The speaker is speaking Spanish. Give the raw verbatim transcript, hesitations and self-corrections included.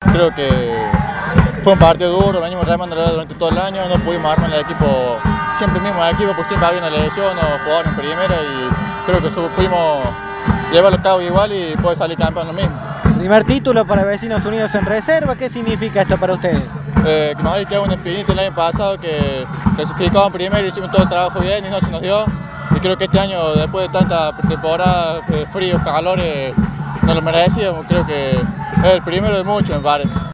Creo que fue un partido duro, venimos remando durante todo el año, no pudimos armar el equipo, siempre el mismo equipo, porque siempre había una lesión o jugador en primera y creo que supimos llevarlo a cabo igual y poder salir campeón lo mismo. Primer título para Vecinos Unidos en reserva, ¿qué significa esto para ustedes? Eh, que nos había quedado un espinito el año pasado que clasificamos primero, hicimos todo el trabajo bien y no se nos dio. Y creo que este año, después de tanta temporada, fríos, calores, nos lo merecíamos. Creo que es el primero de muchos, me parece.